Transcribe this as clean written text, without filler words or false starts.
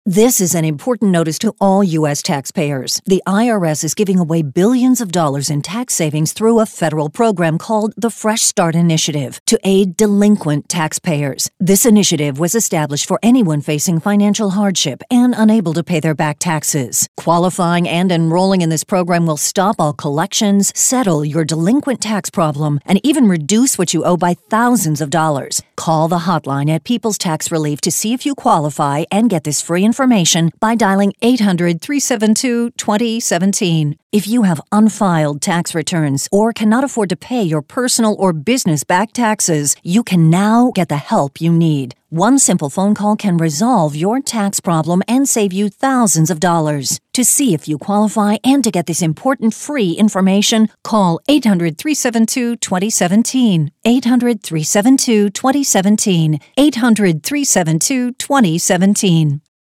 This is an important notice to all U.S. taxpayers. The IRS is giving away billions of dollars in tax savings through a federal program called the Fresh Start Initiative to aid delinquent taxpayers. This initiative was established for anyone facing financial hardship and unable to pay their back taxes. Qualifying and enrolling in this program will stop all collections, settle your delinquent tax problem, and even reduce what you owe by thousands of dollars. Call the hotline at People's Tax Relief to see if you qualify and get this free information by dialing 800-372-2017. If you have unfiled tax returns or cannot afford to pay your personal or business back taxes, you can now get the help you need. One simple phone call can resolve your tax problem and save you thousands of dollars. To see if you qualify and to get this important free information, call 800-372-2017. 800-372-2017. 800-372-2017.